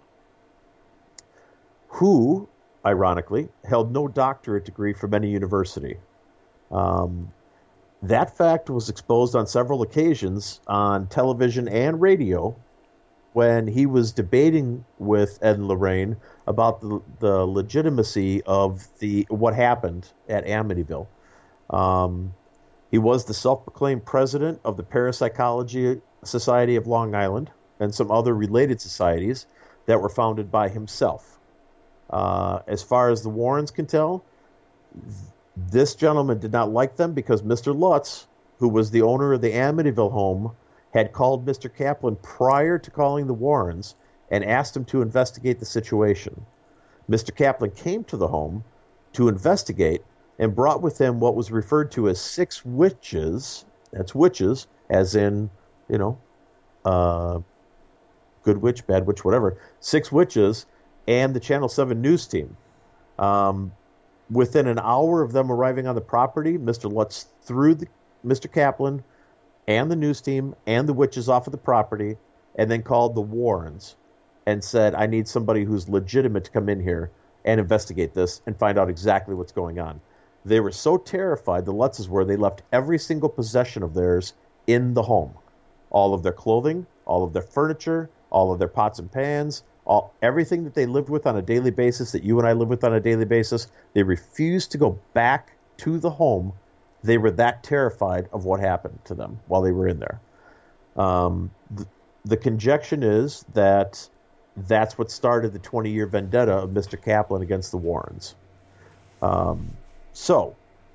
who, ironically, held no doctorate degree from any university. Um, that fact was exposed on several occasions on television and radio when he was debating with Ed and Lorraine about the, the legitimacy of the what happened at Amityville. Um, he was the self-proclaimed president of the Parapsychology Society of Long Island and some other related societies that were founded by himself. Uh, as far as the Warrens can tell, this gentleman did not like them because Mister Lutz, who was the owner of the Amityville home, had called Mister Kaplan prior to calling the Warrens and asked him to investigate the situation. Mister Kaplan came to the home to investigate and brought with him what was referred to as six witches. That's witches, as in, you know, uh, good witch, bad witch, whatever. Six witches and the Channel seven news team. Um, within an hour of them arriving on the property, Mister Lutz threw the Mister Kaplan and the news team and the witches off of the property, and then called the Warrens and said, I need somebody who's legitimate to come in here and investigate this and find out exactly what's going on. They were so terrified, the Lutzes were, they left every single possession of theirs in the home. All of their clothing, all of their furniture, all of their pots and pans, all everything that they lived with on a daily basis, that you and I live with on a daily basis, they refused to go back to the home. They were that terrified of what happened to them while they were in there. Um, the, the conjecture is that that's what started the twenty-year vendetta of Mister Kaplan against the Warrens. Um, so,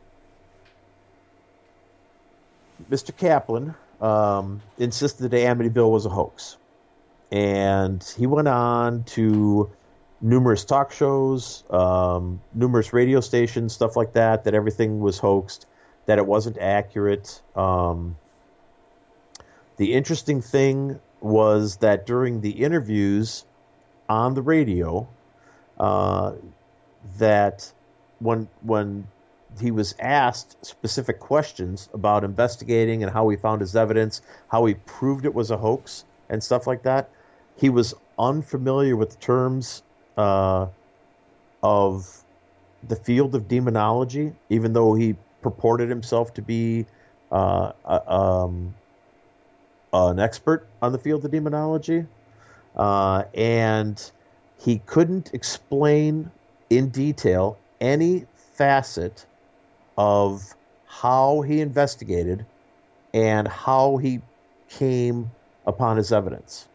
Mister Kaplan um, insisted that Amityville was a hoax. And he went on to numerous talk shows, um, numerous radio stations, stuff like that, that everything was hoaxed, that it wasn't accurate. Um, the interesting thing was that during the interviews on the radio, uh, that when when he was asked specific questions about investigating and how he found his evidence, how he proved it was a hoax and stuff like that, he was unfamiliar with the terms uh, of the field of demonology, even though he purported himself to be uh, uh, um, an expert on the field of demonology. Uh, and he couldn't explain in detail any facet of how he investigated and how he came upon his evidence.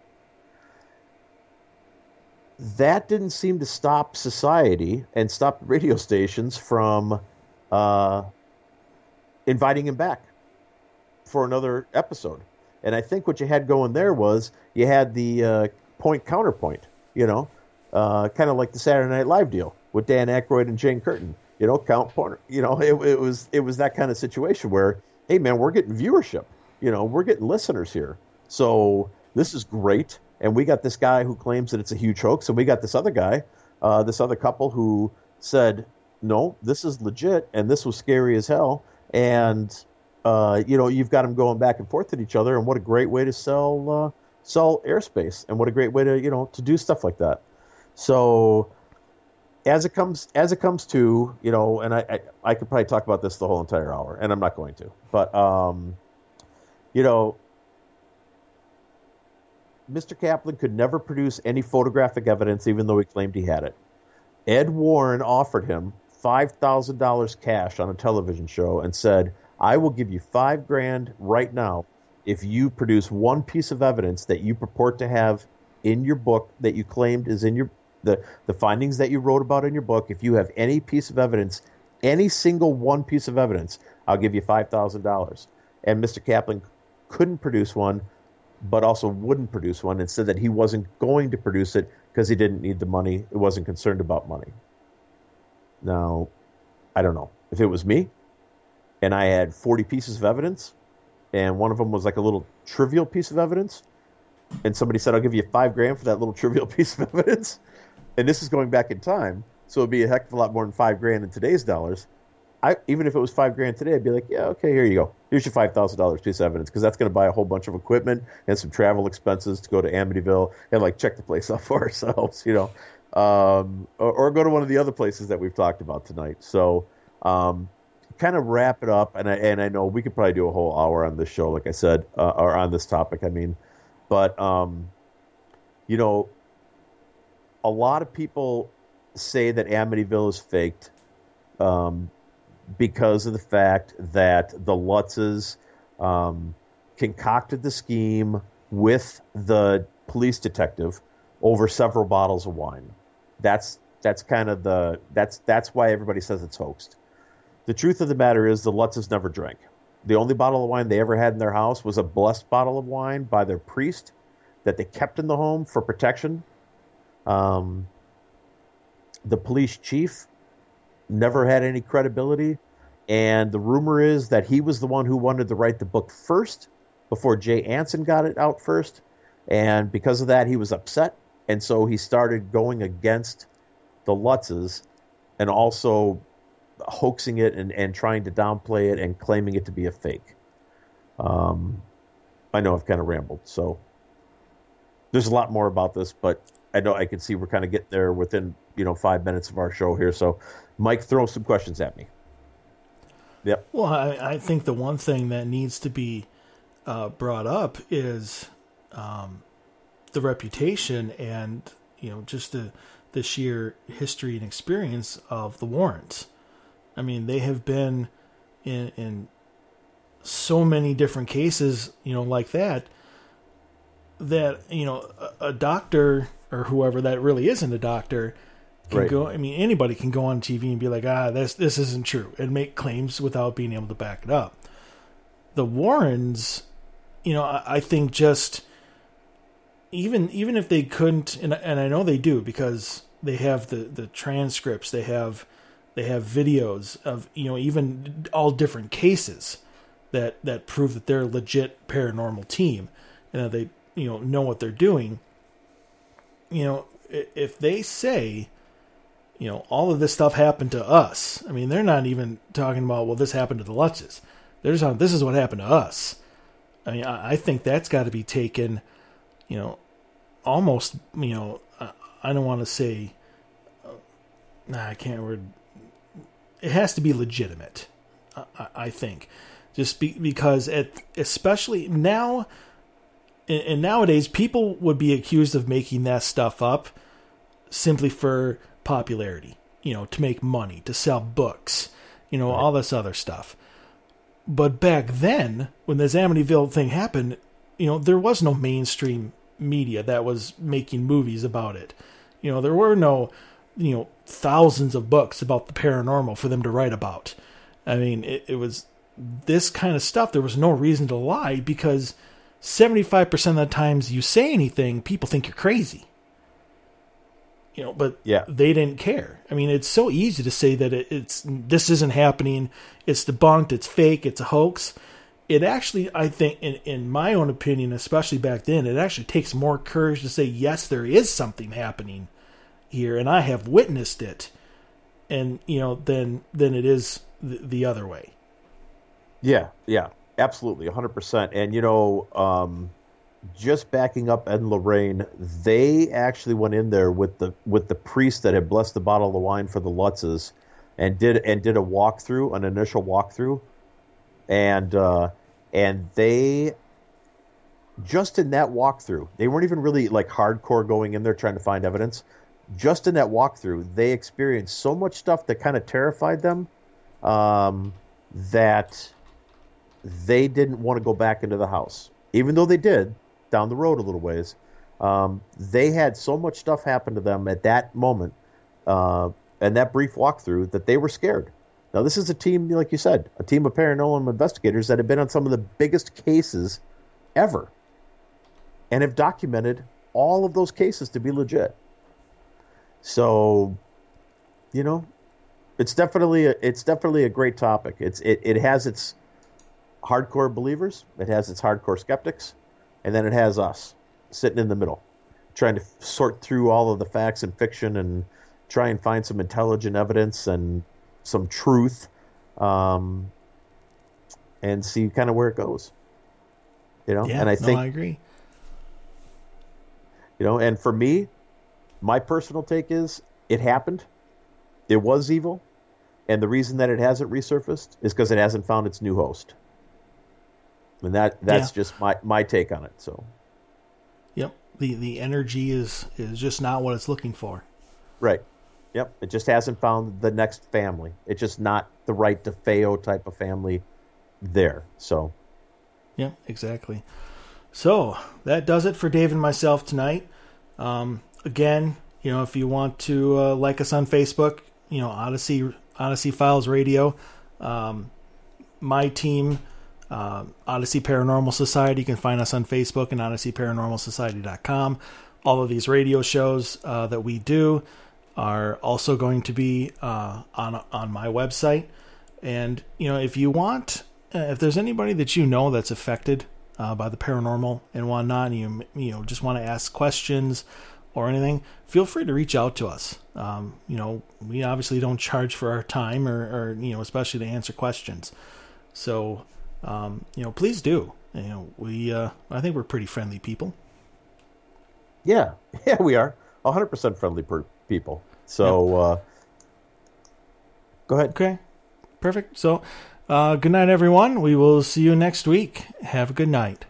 That didn't seem to stop society and stop radio stations from uh, inviting him back for another episode. And I think what you had going there was you had the uh, point counterpoint, you know, uh, kind of like the Saturday Night Live deal with Dan Aykroyd and Jane Curtin. You know, count point. You know, it, it was it was that kind of situation where, hey man, we're getting viewership. You know, we're getting listeners here. So this is great. And we got this guy who claims that it's a huge hoax, and we got this other guy, uh, this other couple who said, no, this is legit, and this was scary as hell. And uh, you know, you've got them going back and forth at each other, and what a great way to sell uh, sell airspace, and what a great way to you know to do stuff like that. So as it comes as it comes to you know, and I I, I could probably talk about this the whole entire hour, and I'm not going to, but um, you know. Mister Kaplan could never produce any photographic evidence, even though he claimed he had it. Ed Warren offered him five thousand dollars cash on a television show and said, I will give you five grand right now if you produce one piece of evidence that you purport to have in your book that you claimed is in your the, the findings that you wrote about in your book. If you have any piece of evidence, any single one piece of evidence, I'll give you five thousand dollars. And Mister Kaplan couldn't produce one, but also wouldn't produce one, and said that he wasn't going to produce it because he didn't need the money. He wasn't concerned about money. Now, I don't know. If it was me, and I had forty pieces of evidence, and one of them was like a little trivial piece of evidence, and somebody said, I'll give you five grand for that little trivial piece of evidence, and this is going back in time, so it'd be a heck of a lot more than five grand in today's dollars. I, even if it was five grand today, I'd be like, yeah, okay, here you go. Here's your five thousand dollars piece of evidence, because that's going to buy a whole bunch of equipment and some travel expenses to go to Amityville and like check the place out for ourselves, you know, um, or, or go to one of the other places that we've talked about tonight. So, um, kind of wrap it up, and I and I know we could probably do a whole hour on this show, like I said, uh, or on this topic. I mean, but um, you know, a lot of people say that Amityville is faked. Um, because of the fact that the Lutzes um, concocted the scheme with the police detective over several bottles of wine. That's that's kind of the that's that's why everybody says it's hoaxed. The truth of the matter is the Lutzes never drank. The only bottle of wine they ever had in their house was a blessed bottle of wine by their priest that they kept in the home for protection. Um, the police chief never had any credibility, and the rumor is that he was the one who wanted to write the book first before Jay Anson got it out first, and because of that he was upset, and so he started going against the Lutzes and also hoaxing it and, and trying to downplay it and claiming it to be a fake. Um, I know I've kind of rambled, so there's a lot more about this, but I know I can see we're kind of getting there within, you know, five minutes of our show here. So, Mike, throw some questions at me. Yep. Well, I, I think the one thing that needs to be uh, brought up is um, the reputation and, you know, just the the sheer history and experience of the Warrens. I mean, they have been in in so many different cases, you know, like that, that, you know, a, a doctor or whoever that really isn't a doctor can Right. go, I mean, anybody can go on T V and be like, ah, this, this isn't true, and make claims without being able to back it up. The Warrens, you know, I, I think just, even, even if they couldn't, and, and I know they do because they have the, the transcripts, they have, they have videos of, you know, even all different cases that, that prove that they're a legit paranormal team and that they, you know, know what they're doing. You know, if they say, you know, all of this stuff happened to us, I mean, they're not even talking about, well, this happened to the Lutzes. They're just on, this is what happened to us. I mean, I, I think that's got to be taken, you know, almost, you know, I, I don't want to say, uh, nah, I can't word. It has to be legitimate, I, I think. Just be, because, at, especially now, and, and nowadays, people would be accused of making that stuff up simply for popularity, you know, to make money, to sell books, you know, all this other stuff. But back then, when this Amityville thing happened, you know, there was no mainstream media that was making movies about it. You know, there were no, you know, thousands of books about the paranormal for them to write about. I mean, it, it was this kind of stuff. There was no reason to lie because seventy-five percent of the times you say anything, people think you're crazy. You know, but yeah. they didn't care. I mean, it's so easy to say that it, it's this isn't happening. It's debunked. It's fake. It's a hoax. It actually, I think, in, in my own opinion, especially back then, it actually takes more courage to say, yes, there is something happening here, and I have witnessed it. And, you know, than, than it is the, the other way. Yeah, yeah, absolutely, one hundred percent. And, you know, um, just backing up Ed and Lorraine, they actually went in there with the with the priest that had blessed the bottle of wine for the Lutzes, and did and did a walkthrough, an initial walkthrough, and uh, and they just in that walkthrough, they weren't even really like hardcore going in there trying to find evidence. Just in that walkthrough, they experienced so much stuff that kind of terrified them um, that they didn't want to go back into the house, even though they did down the road a little ways. Um, they had so much stuff happen to them at that moment uh, and that brief walkthrough that they were scared. Now, this is a team, like you said, a team of paranormal investigators that have been on some of the biggest cases ever and have documented all of those cases to be legit. So, you know, it's definitely a, it's definitely a great topic. It's it, it has its hardcore believers, it has its hardcore skeptics, and then it has us sitting in the middle, trying to sort through all of the facts and fiction and try and find some intelligent evidence and some truth, um, and see kind of where it goes. You know, Yeah, and I no, think I agree. You know, and for me, my personal take is it happened. It was evil. And the reason that it hasn't resurfaced is because it hasn't found its new host. And that that's Yeah. just my, my take on it. So, Yep. The the energy is, is just not what it's looking for. right. Yep. It just hasn't found the next family. It's just not the right DeFeo type of family there. So, Yeah, exactly. So that does it for Dave and myself tonight. Um, again, you know, if you want to uh, like us on Facebook, you know, Odyssey Odyssey Files Radio, um, my team, uh, Odyssey Paranormal Society. You can find us on Facebook and odyssey paranormal society dot com. All of these radio shows uh, that we do are also going to be uh, on on my website. And you know, if you want, uh, if there's anybody that you know that's affected uh, by the paranormal and whatnot, and you you know just want to ask questions or anything, feel free to reach out to us. Um, you know, we obviously don't charge for our time or, or, you know, especially to answer questions. So um, you know, please do. You know, we uh, I think we're pretty friendly people. Yeah, yeah, we are one hundred percent friendly per- people. So, yep. uh, go ahead. Okay, perfect. So, uh, good night, everyone. We will see you next week. Have a good night.